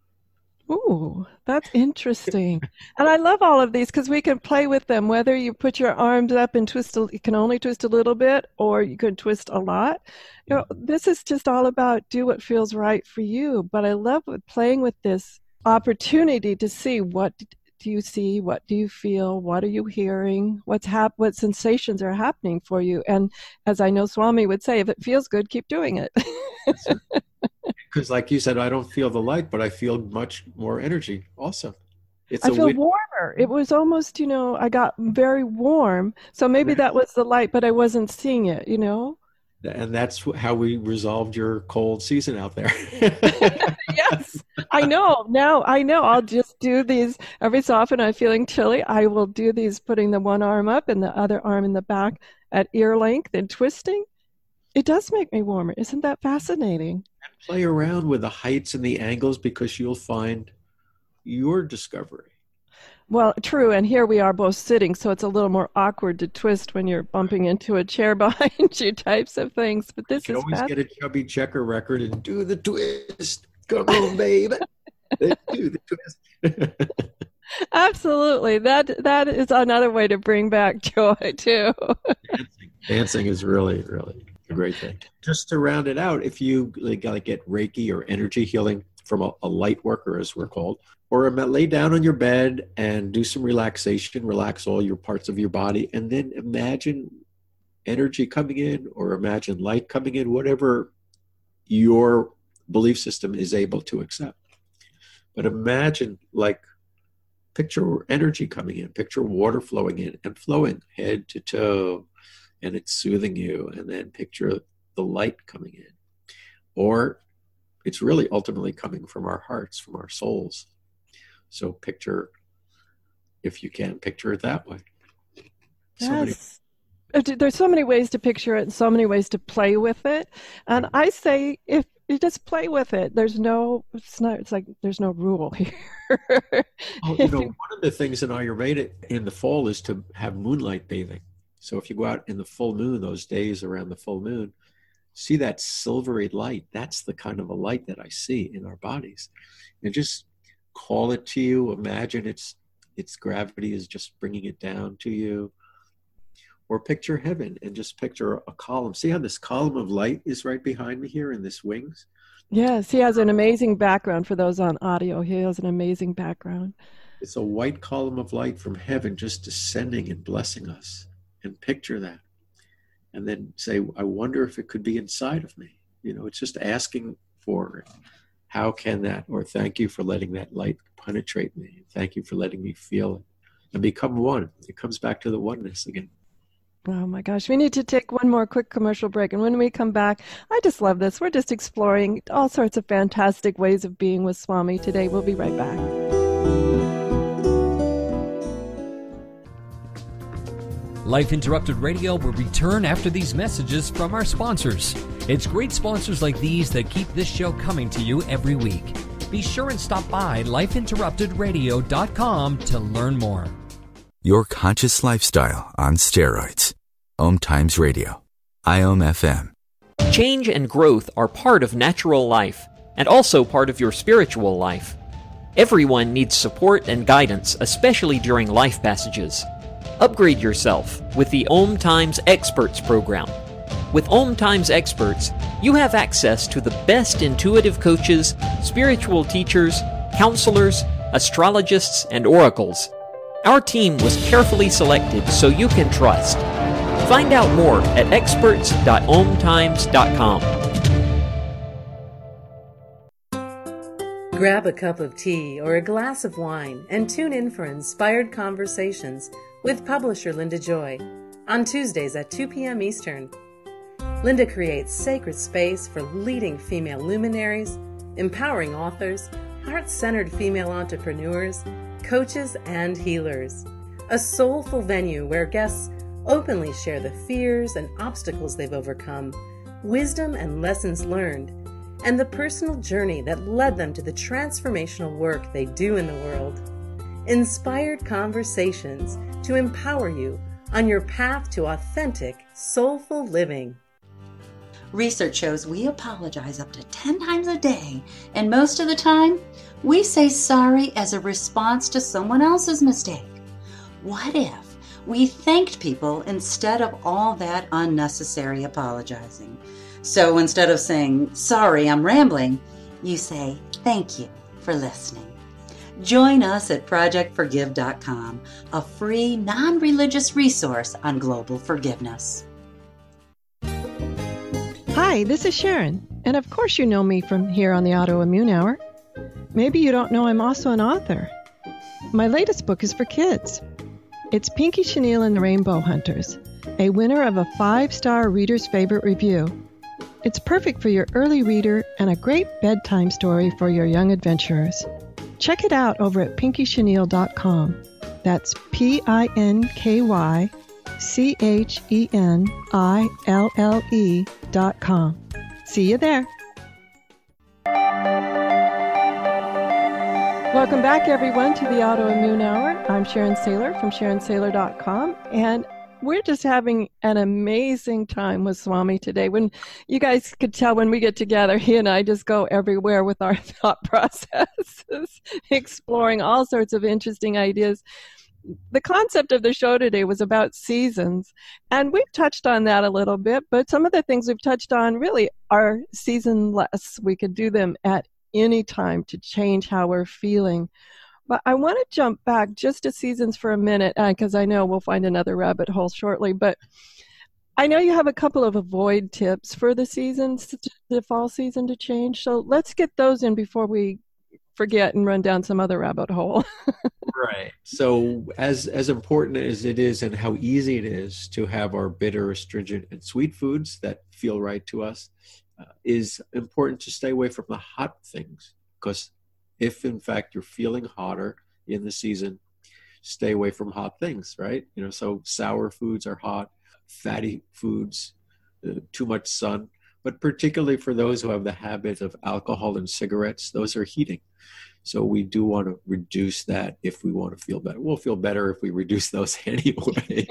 Ooh, that's interesting. And I love all of these because we can play with them, whether you put your arms up and twist, a, you can only twist a little bit, or you can twist a lot. You know, this is just all about do what feels right for you. But I love playing with this opportunity to see what do you see, what do you feel, what are you hearing, what's hap- what sensations are happening for you. And as I know Swami would say, if it feels good, keep doing it. Because like you said, I don't feel the light, but I feel much more energy. Awesome. It's I a feel win- warmer. It was almost, you know, I got very warm. So maybe that was the light, but I wasn't seeing it, you know? And that's how we resolved your cold season out there. Yes, I know. Now I know. I'll just do these every so often. I'm feeling chilly. I will do these, putting the one arm up and the other arm in the back at ear length and twisting. It does make me warmer. Isn't that fascinating? And play around with the heights and the angles, because you'll find your discovery. Well, true, and here we are both sitting, so it's a little more awkward to twist when you're bumping into a chair behind you, types of things. But this you can is always fast- get a Chubby Checker record and do the twist. Come on, baby. Do the twist. Absolutely. That that is another way to bring back joy, too. Dancing. Dancing is really, really a great thing. Just to round it out, if you like, like get Reiki or energy healing from a, a light worker, as we're called, or lay down on your bed and do some relaxation, relax all your parts of your body, and then imagine energy coming in or imagine light coming in, whatever your belief system is able to accept. But imagine, like, picture energy coming in, picture water flowing in and flowing head to toe, and it's soothing you, and then picture the light coming in. Or it's really ultimately coming from our hearts, from our souls. So picture, if you can, picture it that way. Yes. Somebody... There's so many ways to picture it and so many ways to play with it. And I say, if you just play with it, there's no, it's not, it's like there's no rule here. Oh, you know, one of the things in Ayurveda in the fall is to have moonlight bathing. So if you go out in the full moon, those days around the full moon, see that silvery light. That's the kind of a light that I see in our bodies. And just call it to you. Imagine it's its gravity is just bringing it down to you. Or picture heaven and just picture a column. See how this column of light is right behind me here in this wings? Yes, he has an amazing background. For those on audio, he has an amazing background. It's a white column of light from heaven just descending and blessing us. And picture that. And then say, I wonder if it could be inside of me. You know, it's just asking for it. How can that? Or thank you for letting that light penetrate me. Thank you for letting me feel it. And become one. It comes back to the oneness again. Oh my gosh, we need to take one more quick commercial break. And when we come back, I just love this. We're just exploring all sorts of fantastic ways of being with Swami today. We'll be right back. Life Interrupted Radio will return after these messages from our sponsors. It's great sponsors like these that keep this show coming to you every week. Be sure and stop by life interrupted radio dot com to learn more. Your conscious lifestyle on steroids. Om Times Radio. I O M F M. Change and growth are part of natural life, and also part of your spiritual life. Everyone needs support and guidance, especially during life passages. Upgrade yourself with the Om Times Experts program. With Om Times Experts, you have access to the best intuitive coaches, spiritual teachers, counselors, astrologists, and oracles. Our team was carefully selected so you can trust. Find out more at experts dot om times dot com. Grab a cup of tea or a glass of wine and tune in for Inspired Conversations with publisher Linda Joy on Tuesdays at two p.m. Eastern. Linda creates sacred space for leading female luminaries, empowering authors, heart-centered female entrepreneurs, coaches, and healers. A soulful venue where guests openly share the fears and obstacles they've overcome, wisdom and lessons learned, and the personal journey that led them to the transformational work they do in the world. Inspired Conversations to empower you on your path to authentic, soulful living. Research shows we apologize up to ten times a day, and most of the time, we say sorry as a response to someone else's mistake. What if we thanked people instead of all that unnecessary apologizing? So instead of saying, sorry, I'm rambling, you say, thank you for listening. Join us at project forgive dot com, a free, non-religious resource on global forgiveness. Hi, this is Sharon, and of course you know me from here on the Autoimmune Hour. Maybe you don't know I'm also an author. My latest book is for kids. It's Pinky Chenille and the Rainbow Hunters, a winner of a five-star Reader's Favorite review. It's perfect for your early reader and a great bedtime story for your young adventurers. Check it out over at pinky chenille dot com. That's P I N K Y C H E N I L L E dot com. See you there. Welcome back, everyone, to the Autoimmune Hour. I'm Sharon Saylor from sharon saylor dot com, and we're just having an amazing time with Swami today. When you guys could tell when we get together, he and I just go everywhere with our thought processes, exploring all sorts of interesting ideas. The concept of the show today was about seasons, and we've touched on that a little bit, but some of the things we've touched on really are seasonless. We could do them at any time to change how we're feeling. But I want to jump back just to seasons for a minute, because uh, I know we'll find another rabbit hole shortly. But I know you have a couple of avoid tips for the seasons, the fall season to change. So let's get those in before we forget and run down some other rabbit hole. Right. So as as important as it is and how easy it is to have our bitter, astringent, and sweet foods that feel right to us, uh, is important to stay away from the hot things. Because if, in fact, you're feeling hotter in the season, stay away from hot things, right? You know, so sour foods are hot, fatty foods, uh, too much sun. But particularly for those who have the habit of alcohol and cigarettes, those are heating. So we do want to reduce that if we want to feel better. We'll feel better if we reduce those anyway.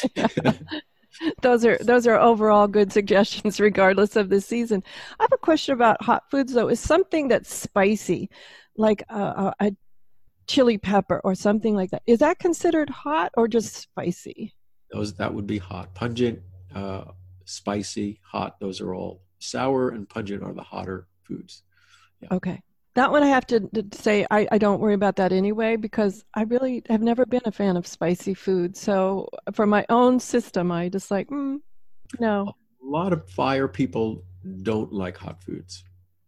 Those are those are overall good suggestions regardless of the season. I have a question about hot foods, though. Is something that's spicy, like a, a chili pepper or something like that, is that considered hot or just spicy? Those that would be hot. Pungent, uh, spicy, hot, those are all. Sour and pungent are the hotter foods. Yeah. Okay. That one I have to, to say I, I don't worry about that anyway, because I really have never been a fan of spicy food. So for my own system, I just like, mm, no. A lot of fire people don't like hot foods.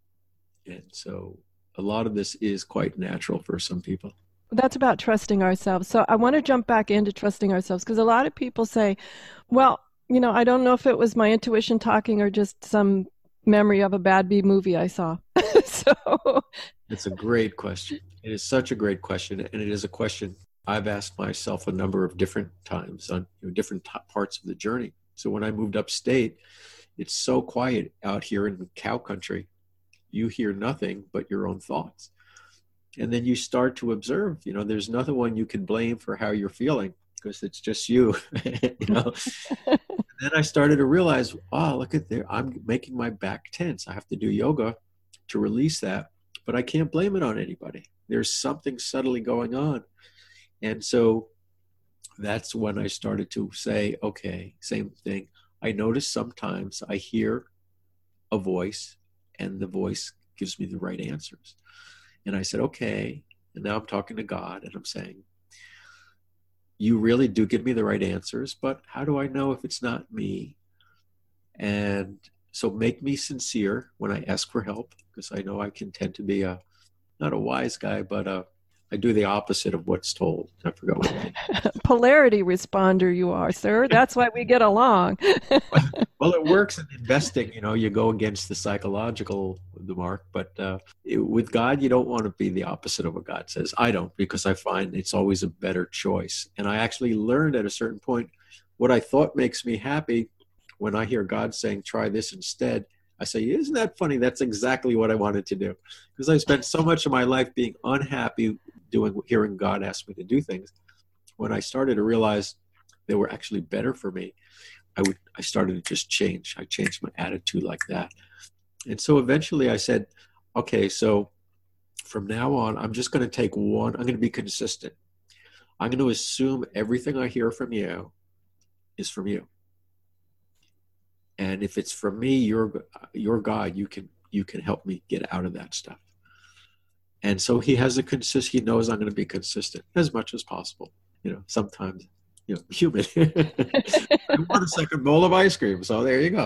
And so a lot of this is quite natural for some people. That's about trusting ourselves. So I want to jump back into trusting ourselves, because a lot of people say, well, you know, I don't know if it was my intuition talking or just some memory of a bad B movie I saw. So it's a great question. It is such a great question. And it is a question I've asked myself a number of different times on you know, different t- parts of the journey. So when I moved upstate, it's so quiet out here in cow country. You hear nothing but your own thoughts. And then you start to observe, you know, there's nothing one you can blame for how you're feeling, because it's just you, you know. And then I started to realize, oh, look at there, I'm making my back tense. I have to do yoga to release that, but I can't blame it on anybody. There's something subtly going on. And so that's when I started to say, okay, same thing. I notice sometimes I hear a voice and the voice gives me the right answers. And I said, okay, and now I'm talking to God and I'm saying, you really do give me the right answers, but how do I know if it's not me? And so make me sincere when I ask for help, because I know I can tend to be a, not a wise guy, but a, I do the opposite of what's told. I forgot what it means. Polarity responder you are, sir. That's why we get along. Well, it works in investing. You know, you go against the psychological, the mark, but uh, it, with God, you don't want to be the opposite of what God says. I don't, because I find it's always a better choice. And I actually learned at a certain point what I thought makes me happy. When I hear God saying, try this instead, I say, isn't that funny? That's exactly what I wanted to do. Because I spent so much of my life being unhappy doing, hearing God ask me to do things. When I started to realize they were actually better for me, I would, I started to just change. I changed my attitude like that. And so eventually I said, okay, so from now on, I'm just going to take one, I'm going to be consistent. I'm going to assume everything I hear from you is from you. And if it's from me, you're, you're God, you can, you can help me get out of that stuff. And so he has a consist, he knows I'm going to be consistent as much as possible. You know, sometimes, you know, human. I want a second bowl of ice cream. So there you go.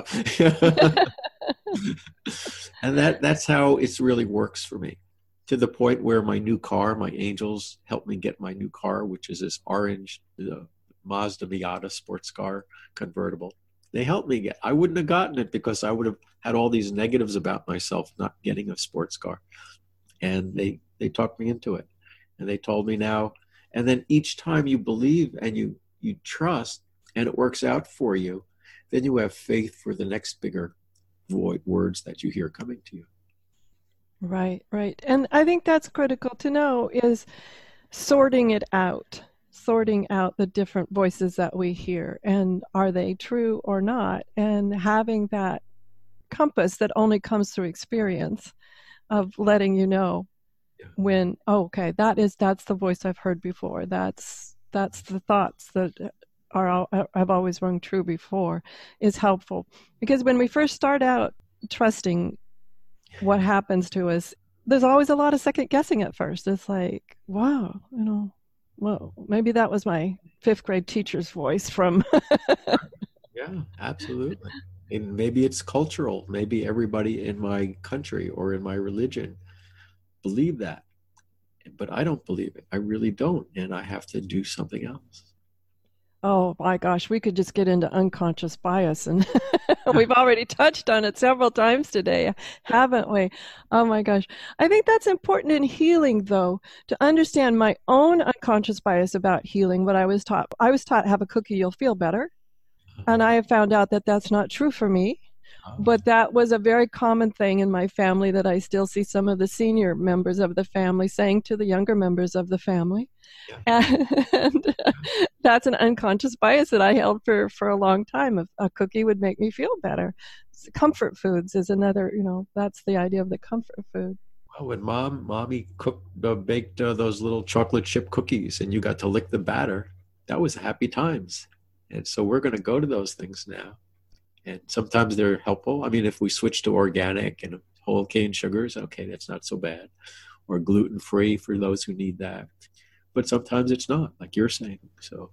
And that, that's how it really works for me, to the point where my new car, my angels helped me get my new car, which is this orange, uh, Mazda Miata sports car convertible. They helped me get, I wouldn't have gotten it because I would have had all these negatives about myself not getting a sports car. And they, they talked me into it. And they told me now, and then each time you believe and you, you trust and it works out for you, then you have faith for the next bigger void words that you hear coming to you. Right, right. And I think that's critical to know is sorting it out, sorting out the different voices that we hear and are they true or not, and having that compass that only comes through experience of letting you know yeah. when, oh, okay, that is, that's the voice I've heard before. That's, that's the thoughts that are, have always rung true before is helpful. Because when we first start out trusting what happens to us, there's always a lot of second guessing at first. It's like, wow, you know, well, maybe that was my fifth grade teacher's voice from. Yeah, absolutely. And maybe it's cultural. Maybe everybody in my country or in my religion believe that. But I don't believe it. I really don't. And I have to do something else. Oh my gosh, we could just get into unconscious bias, and we've already touched on it several times today, haven't we? Oh my gosh. I think that's important in healing, though, to understand my own unconscious bias about healing. What I was taught, I was taught, have a cookie, you'll feel better. And I have found out that that's not true for me. But that was a very common thing in my family that I still see some of the senior members of the family saying to the younger members of the family. Yeah. And uh, that's an unconscious bias that I held for, for a long time. A, a cookie would make me feel better. Comfort foods is another, you know, that's the idea of the comfort food. Well, when mom, mommy cooked, uh, baked uh, those little chocolate chip cookies and you got to lick the batter, that was happy times. And so we're going to go to those things now. And sometimes they're helpful. I mean, if we switch to organic and whole cane sugars, okay, that's not so bad. Or gluten-free for those who need that. But sometimes it's not, like you're saying. So,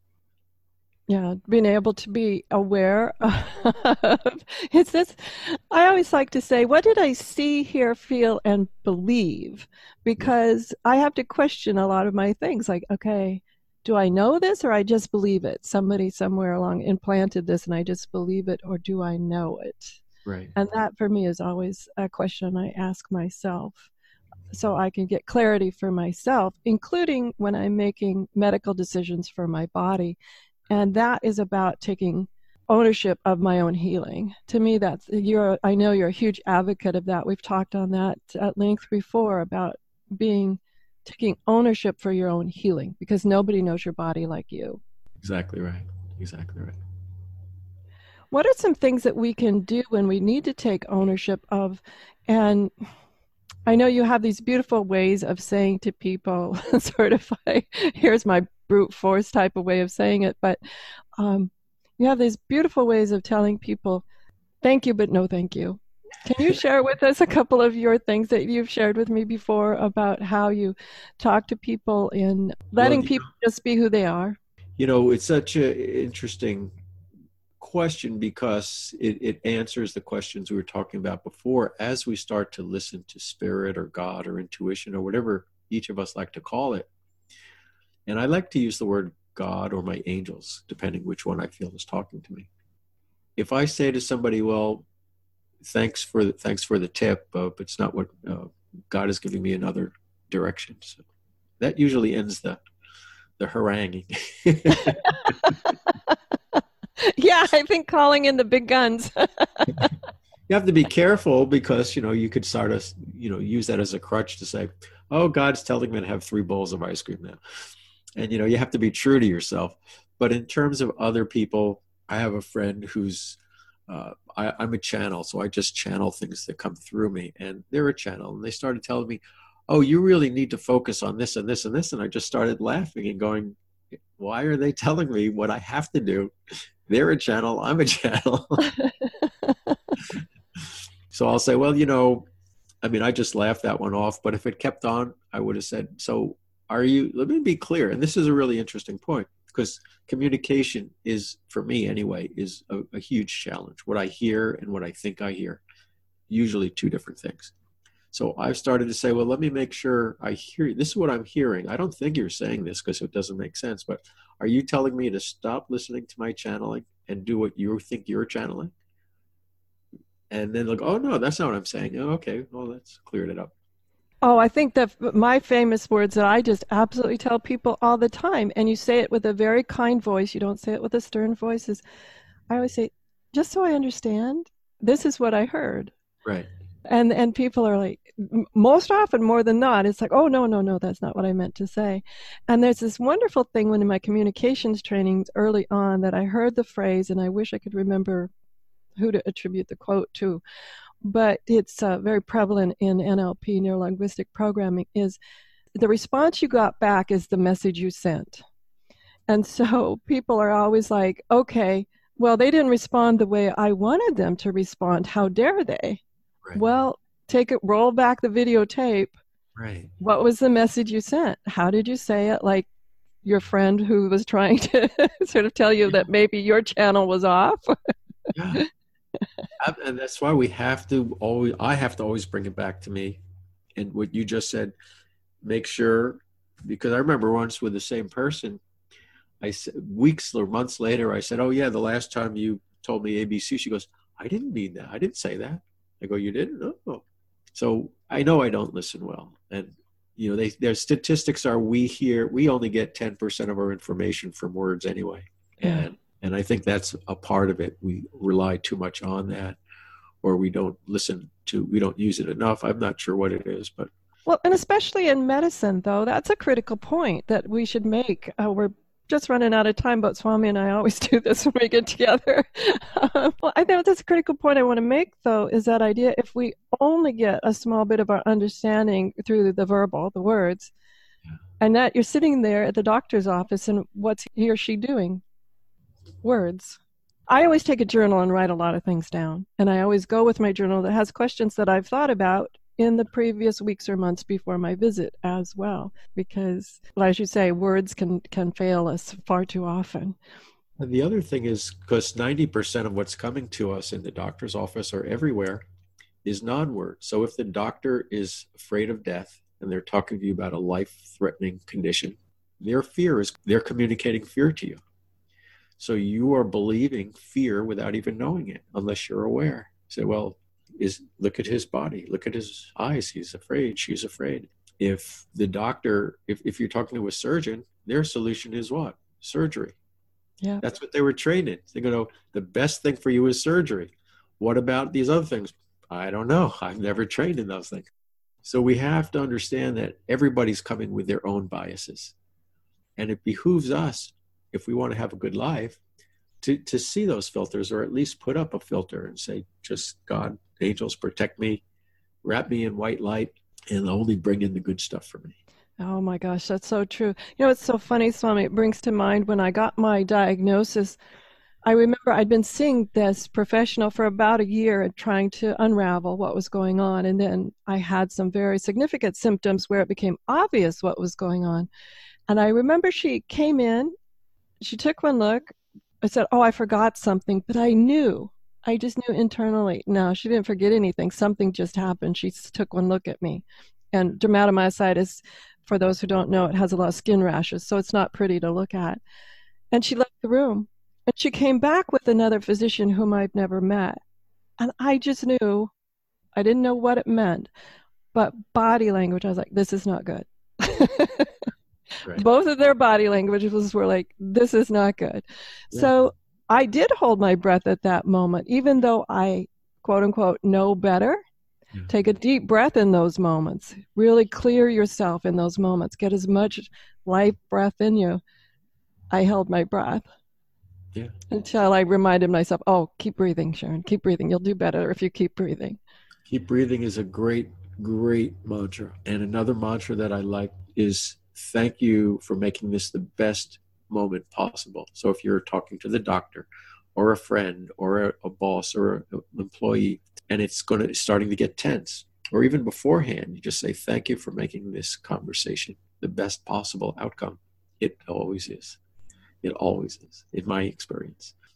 yeah, being able to be aware of it's this. I always like to say, what did I see, hear, feel, and believe? Because I have to question a lot of my things. Like, okay, do I know this or I just believe it? Somebody somewhere along implanted this and I just believe it, or do I know it? Right. And that for me is always a question I ask myself so I can get clarity for myself, including when I'm making medical decisions for my body. And that is about taking ownership of my own healing. To me, that's, you're, I know you're a huge advocate of that. We've talked on that at length before about being taking ownership for your own healing, because nobody knows your body like you. Exactly right. Exactly right. What are some things that we can do when we need to take ownership of? And I know you have these beautiful ways of saying to people, sort of like, here's my brute force type of way of saying it, but um, you have these beautiful ways of telling people, thank you, but no thank you. Can you share with us a couple of your things that you've shared with me before about how you talk to people in letting well, people know, just be who they are? You know, it's such an interesting question because it, it answers the questions we were talking about before. As we start to listen to spirit or God or intuition or whatever each of us like to call it, and I like to use the word God or my angels, depending which one I feel is talking to me. If I say to somebody, well, thanks for the, thanks for the tip, uh, but it's not what uh, God is giving me another direction. So that usually ends the the haranguing. Yeah, I think calling in the big guns. You have to be careful because, you know, you could start us, you know, use that as a crutch to say, oh, God's telling me to have three bowls of ice cream now. And, you know, you have to be true to yourself. But in terms of other people, I have a friend who's Uh, I, I'm a channel, so I just channel things that come through me, and they're a channel. And they started telling me, oh, you really need to focus on this and this and this. And I just started laughing and going, why are they telling me what I have to do? They're a channel, I'm a channel. So I'll say, well, you know, I mean, I just laughed that one off, but if it kept on, I would have said, so are you, let me be clear. And this is a really interesting point, because communication is, for me anyway, is a, a huge challenge. What I hear and what I think I hear, usually two different things. So I've started to say, well, let me make sure I hear you. This is what I'm hearing. I don't think you're saying this because it doesn't make sense, but are you telling me to stop listening to my channeling and do what you think you're channeling? And then like, oh, no, that's not what I'm saying. Oh, okay, well, that's cleared it up. Oh, I think that my famous words that I just absolutely tell people all the time, and you say it with a very kind voice, you don't say it with a stern voice, is I always say, just so I understand, this is what I heard. Right. And and people are like, most often, more than not, it's like, oh, no, no, no, that's not what I meant to say. And there's this wonderful thing when in my communications trainings early on that I heard the phrase, and I wish I could remember who to attribute the quote to, but it's uh, very prevalent in N L P, neuro-linguistic programming, is the response you got back is the message you sent. And so people are always like, okay, well, they didn't respond the way I wanted them to respond. How dare they? Right. Well, take it, roll back the videotape. Right. What was the message you sent? How did you say it? Like your friend who was trying to sort of tell you yeah. that maybe your channel was off? Yeah. And that's why we have to always, I have to always bring it back to me. And what you just said, make sure, because I remember once with the same person, I said, weeks or months later, I said, oh yeah, the last time you told me A B C, she goes, I didn't mean that. I didn't say that. I go, you didn't? Oh. So I know I don't listen well. And, you know, they, their statistics are we hear, we only get ten percent of our information from words anyway. Yeah. And, and I think that's a part of it. We rely too much on that, or we don't listen to, we don't use it enough. I'm not sure what it is, but. Well, and especially in medicine, though, that's a critical point that we should make. Uh, we're just running out of time, but Swami and I always do this when we get together. um, well, I think that's a critical point I want to make, though, is that idea if we only get a small bit of our understanding through the verbal, the words, yeah. and that you're sitting there at the doctor's office and what's he or she doing? Words. I always take a journal and write a lot of things down, and I always go with my journal that has questions that I've thought about in the previous weeks or months before my visit as well, because, as you say, words can, can fail us far too often. And the other thing is, because ninety percent of what's coming to us in the doctor's office or everywhere is non-word. So if the doctor is afraid of death and they're talking to you about a life-threatening condition, their fear is, they're communicating fear to you. So you are believing fear without even knowing it, unless you're aware. Say, well, is look at his body, look at his eyes, he's afraid, she's afraid. If the doctor, if, if you're talking to a surgeon, their solution is what? Surgery. Yeah. That's what they were trained in. They're going to, the best thing for you is surgery. What about these other things? I don't know. I've never trained in those things. So we have to understand that everybody's coming with their own biases. And it behooves us, if we want to have a good life, to, to see those filters, or at least put up a filter and say, just God, angels, protect me, wrap me in white light, and only bring in the good stuff for me. Oh my gosh, that's so true. You know, it's so funny, Swami, it brings to mind when I got my diagnosis, I remember I'd been seeing this professional for about a year and trying to unravel what was going on. And then I had some very significant symptoms where it became obvious what was going on. And I remember she came in, she took one look, I said, oh, I forgot something, but I knew. I just knew internally. No, she didn't forget anything. Something just happened. She took one look at me. And dermatomyositis, for those who don't know, it has a lot of skin rashes, so it's not pretty to look at. And she left the room. And she came back with another physician whom I've never met. And I just knew, I didn't know what it meant, but body language, I was like, this is not good. Right. Both of their body languages were like, this is not good. Yeah. So I did hold my breath at that moment, even though I, quote unquote, know better. Yeah. Take a deep breath in those moments. Really clear yourself in those moments. Get as much life breath in you. I held my breath. Yeah. Until I reminded myself, oh, keep breathing, Sharon. Keep breathing. You'll do better if you keep breathing. Keep breathing is a great, great mantra. And another mantra that I like is, thank you for making this the best moment possible. So if you're talking to the doctor or a friend or a, a boss or an employee, and it's going to starting to get tense, or even beforehand, you just say, thank you for making this conversation the best possible outcome. It always is. It always is, in my experience.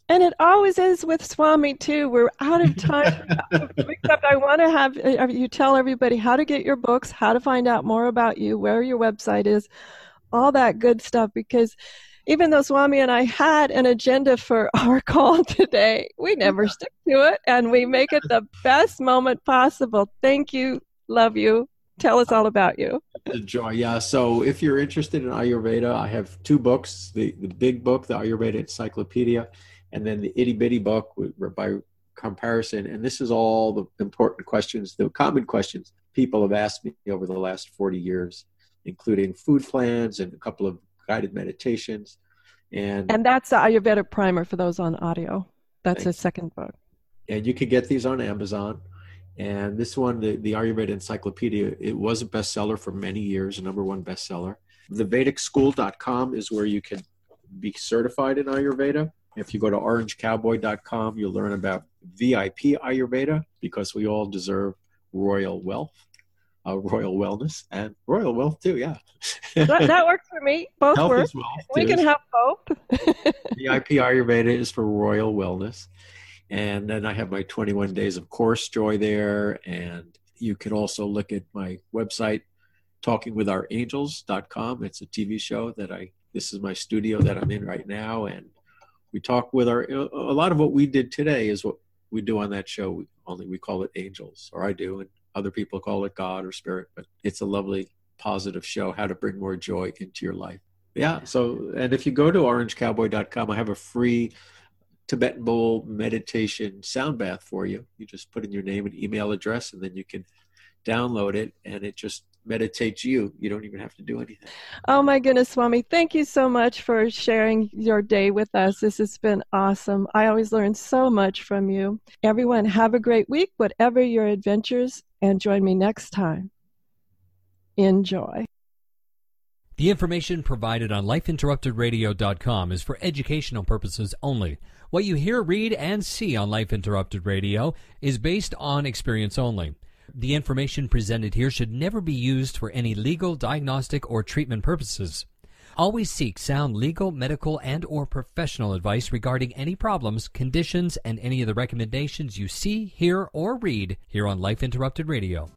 And it always is with Swami, too. We're out of time. Except I want to have uh, you tell everybody how to get your books, how to find out more about you, where your website is, all that good stuff. Because even though Swami and I had an agenda for our call today, we never stick to it, and we make it the best moment possible. Thank you. Love you. Tell us all about you. Joy, yeah. So if you're interested in Ayurveda, I have two books, the, the big book, the Ayurveda Encyclopedia, and then the itty bitty book by comparison. And this is all the important questions, the common questions people have asked me over the last forty years, including food plans and a couple of guided meditations. And and that's the Ayurveda primer for those on audio. That's his second book. And you can get these on Amazon. And this one, the, the Ayurveda Encyclopedia, it was a bestseller for many years, a number one bestseller. The Vedic School dot com is where you can be certified in Ayurveda. If you go to orange cowboy dot com, you'll learn about V I P Ayurveda, because we all deserve royal wealth, uh, royal wellness, and royal wealth too, yeah. that, that works for me. Both Health work. is wealth, we too. can have both. V I P Ayurveda is for royal wellness. And then I have my twenty-one days of course joy there. And you can also look at my website, talking with our angels dot com. It's a T V show that I, this is my studio that I'm in right now. And we talk with our, a lot of what we did today is what we do on that show. We, only we call it angels, or I do, and other people call it God or spirit. But it's a lovely, positive show, how to bring more joy into your life. Yeah. So, and if you go to orange cowboy dot com, I have a free Tibetan Bowl meditation sound bath for you. You just put in your name and email address, and then you can download it, and it just meditates you. You don't even have to do anything. Oh my goodness, Swami. Thank you so much for sharing your day with us. This has been awesome. I always learn so much from you. Everyone, have a great week, whatever your adventures, and join me next time. Enjoy. The information provided on life interrupted radio dot com is for educational purposes only. What you hear, read, and see on Life Interrupted Radio is based on experience only. The information presented here should never be used for any legal, diagnostic, or treatment purposes. Always seek sound legal, medical, and or professional advice regarding any problems, conditions, and any of the recommendations you see, hear, or read here on Life Interrupted Radio.